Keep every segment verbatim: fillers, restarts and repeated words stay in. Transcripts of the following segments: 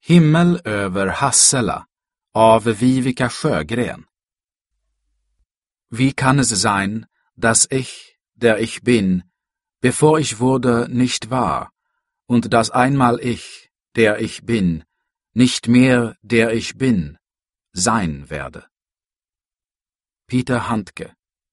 Himmel över Hassela av Vivica Sjögren. Wie kann es sein, dass ich, der ich bin, bevor ich wurde, nicht war, und dass einmal ich, der ich bin, nicht mehr der ich bin, sein werde? Peter Handke.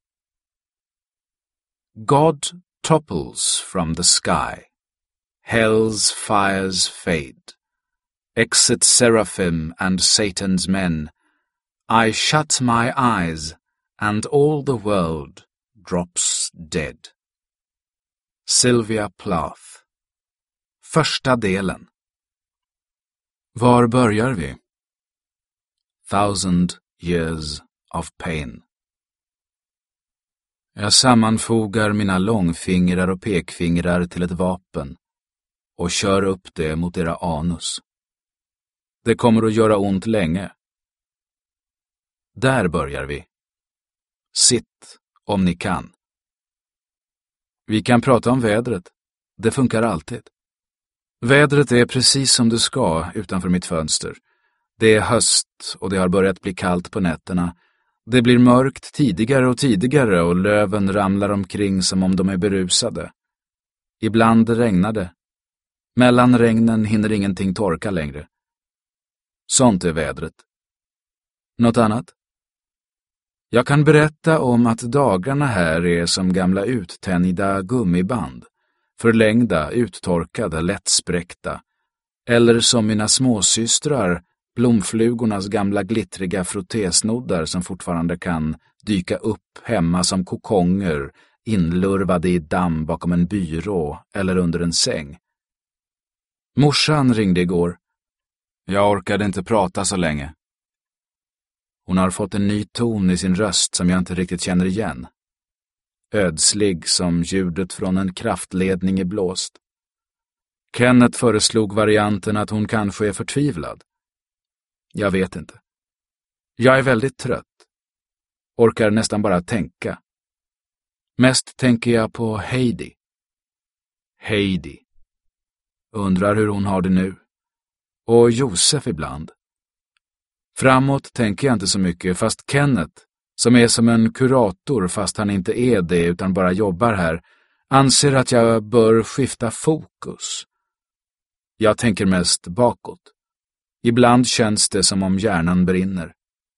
God topples from the sky. Hell's fires fade. Exit seraphim and Satan's men. I shut my eyes, and all the world drops dead. Sylvia Plath. Första delen. Var börjar vi? Thousand years of pain. Jag sammanfogar mina långfingrar och pekfingrar till ett vapen och kör upp det mot era anus. Det kommer att göra ont länge. Där börjar vi. Sitt, om ni kan. Vi kan prata om vädret. Det funkar alltid. Vädret är precis som det ska utanför mitt fönster. Det är höst och det har börjat bli kallt på nätterna. Det blir mörkt tidigare och tidigare och löven ramlar omkring som om de är berusade. Ibland regnar det. Mellan regnen hinner ingenting torka längre. Sånt är vädret. Något annat? Jag kan berätta om att dagarna här är som gamla uttänjda gummiband. Förlängda, uttorkade, lättspräckta. Eller som mina småsystrar, blomflugornas gamla glittriga frottesnoddar som fortfarande kan dyka upp hemma som kokonger, inlurvade i damm bakom en byrå eller under en säng. Morsan ringde igår. Jag orkade inte prata så länge. Hon har fått en ny ton i sin röst som jag inte riktigt känner igen. Ödslig som ljudet från en kraftledning är blåst. Kenneth föreslog varianten att hon kanske är förtvivlad. Jag vet inte. Jag är väldigt trött. Orkar nästan bara tänka. Mest tänker jag på Heidi. Heidi. Undrar hur hon har det nu. Och Josef ibland. Framåt tänker jag inte så mycket, fast Kenneth, som är som en kurator fast han inte är det utan bara jobbar här, anser att jag bör skifta fokus. Jag tänker mest bakåt. Ibland känns det som om hjärnan brinner.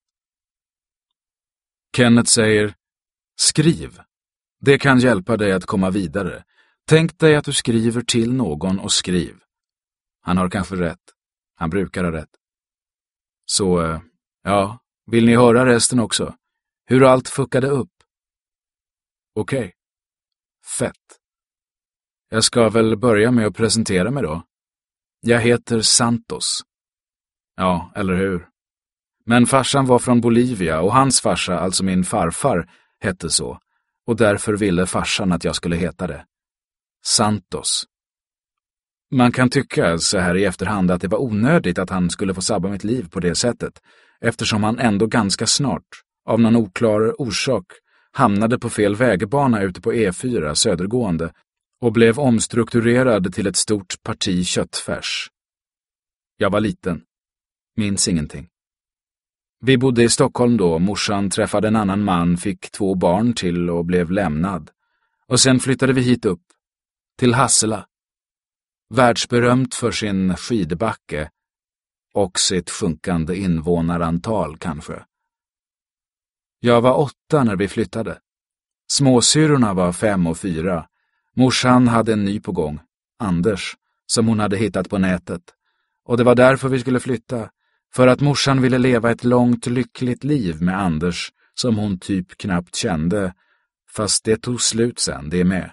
Kenneth säger, skriv. Det kan hjälpa dig att komma vidare. Tänk dig att du skriver till någon och skriv. Han har kanske rätt. Han brukar ha rätt. Så, ja, vill ni höra resten också? Hur allt fuckade upp? Okej. Okay. Fett. Jag ska väl börja med att presentera mig då. Jag heter Santos. Ja, eller hur? Men farsan var från Bolivia och hans farsa, alltså min farfar, hette så. Och därför ville farsan att jag skulle heta det. Santos. Man kan tycka så här i efterhand att det var onödigt att han skulle få sabba mitt liv på det sättet, eftersom han ändå ganska snart, av någon oklar orsak, hamnade på fel vägbana ute på E fyra södergående och blev omstrukturerad till ett stort parti köttfärs. Jag var liten. Minns ingenting. Vi bodde i Stockholm då, morsan träffade en annan man, fick två barn till och blev lämnad. Och sen flyttade vi hit upp, till Hassela. Världsberömt för sin skidbacke och sitt sjunkande invånarantal kanske. Jag var åtta när vi flyttade. Småsyrorna var fem och fyra. Morsan hade en ny på gång, Anders, som hon hade hittat på nätet. Och det var därför vi skulle flytta, för att morsan ville leva ett långt lyckligt liv med Anders som hon typ knappt kände, fast det tog slut sen, det med.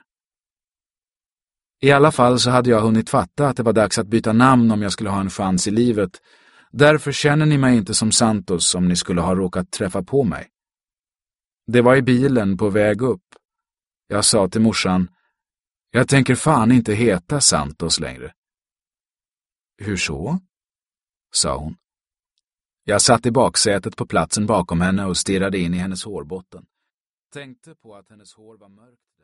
I alla fall så hade jag hunnit fatta att det var dags att byta namn om jag skulle ha en chans i livet. Därför känner ni mig inte som Santos om ni skulle ha råkat träffa på mig. Det var i bilen på väg upp. Jag sa till morsan, jag tänker fan inte heta Santos längre. Hur så? Sa hon. Jag satt i baksätet på platsen bakom henne och stirrade in i hennes hårbotten. Tänkte på att hennes hår var mörkt.